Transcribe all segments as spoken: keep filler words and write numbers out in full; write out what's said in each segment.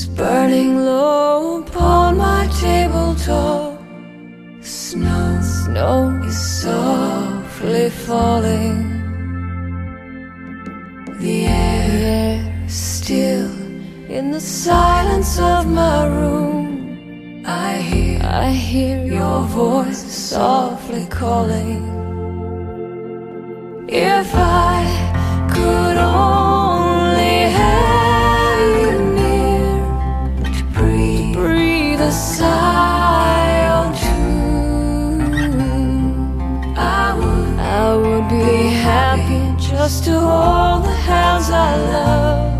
burning low upon my tabletop. Snow, snow is softly falling. The air is still in the silence of my room. I hear, I hear your voice softly calling. If I could only have you near to breathe, breathe a sigh or two, I would, I would be happy just to hold the hands I love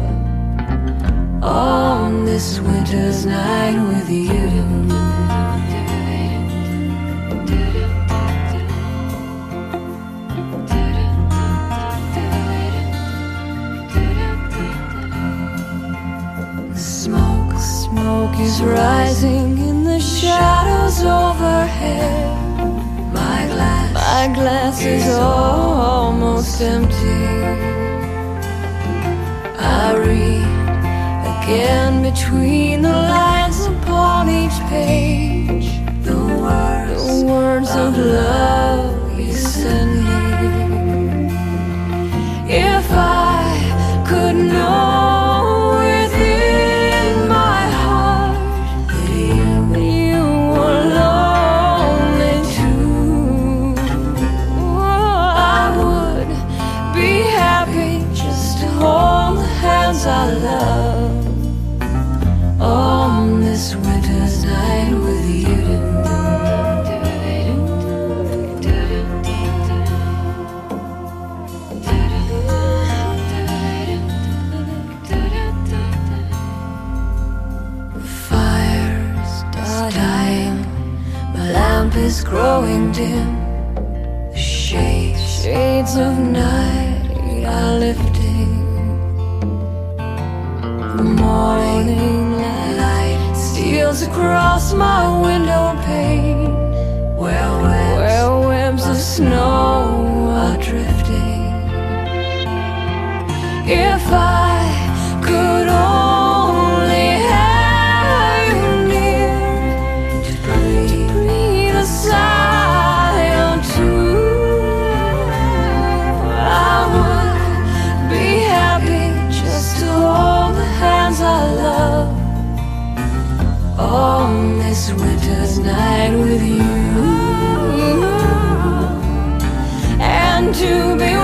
on this winter's night with you. Smoke, smoke is rising in the shadows overhead. My glass, my glass is almost empty. I read again between the lines upon each page the words, the words of love you send me. If I could know within my heart that you, that you were lonely too, I would be happy just to hold the hands I love on this winter's night with you. Fire's dying, my lamp is growing dim. The shades, shades of night are lifting. The morning light steals across my window pane, where webs, where webs of snow are drifting. If I could only have you near to breathe, to breathe a sigh or two, I would be happy just to hold the hands I love on this winter's night with you, and to be